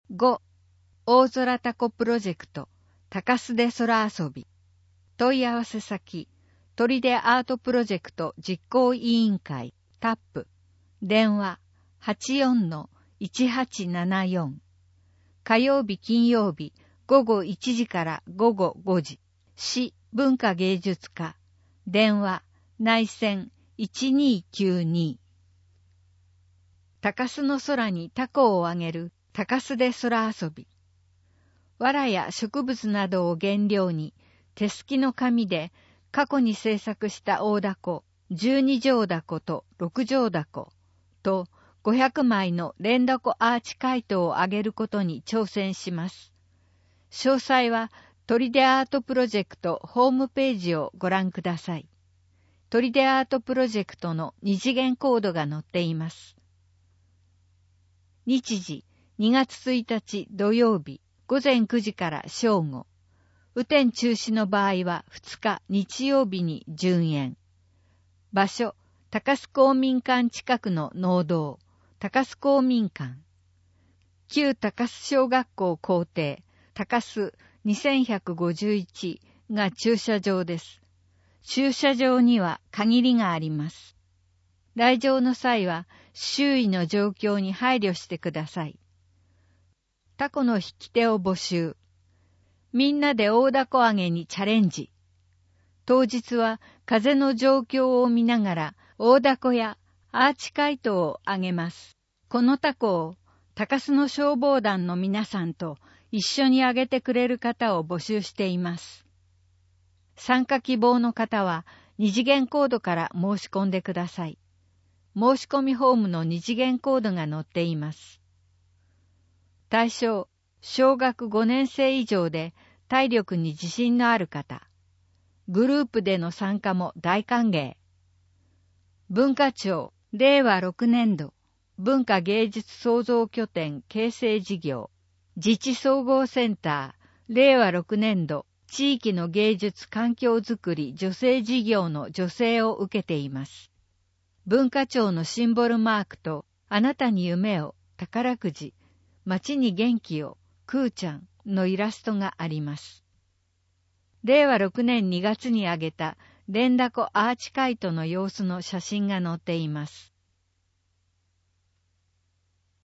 5. 大空タコプロジェクト高須で空遊び。問い合わせ先、鳥でアートプロジェクト実行委員会タップ。電話 84-1874。火曜日金曜日午後1時から午後5時。市文化芸術課。電話内線1292。高須の空にタコをあげる高須で空遊び。藁や植物などを原料に手すきの紙で過去に制作した大凧、12畳凧と6畳凧と500枚の連凧アーチ回答をあげることに挑戦します。詳細は鳥でアートプロジェクトホームページをご覧ください。鳥でアートプロジェクトの二次元コードが載っています。日時2月1日土曜日午前9時から正午。雨天中止の場合は2日日曜日に順延。場所、高須公民館近くの農道、高須公民館。旧高須小学校校庭、高須2151が駐車場です。駐車場には限りがあります。来場の際は周囲の状況に配慮してください。タコの引き手を募集。みんなで大凧あげにチャレンジ。当日は風の状況を見ながら大凧やアーチカイトをあげます。このタコを高須の消防団の皆さんと一緒にあげてくれる方を募集しています。参加希望の方は二次元コードから申し込んでください。申し込みフォームの二次元コードが載っています。対象、小学5年生以上で体力に自信のある方。グループでの参加も大歓迎。文化庁、令和6年度、文化芸術創造拠点形成事業、自治総合センター、令和6年度、地域の芸術環境づくり助成事業の助成を受けています。文化庁のシンボルマークと、あなたに夢を、宝くじ、街に元気を、くーちゃんのイラストがあります。令和6年2月に上げた連凧アーチカイトの様子の写真が載っています。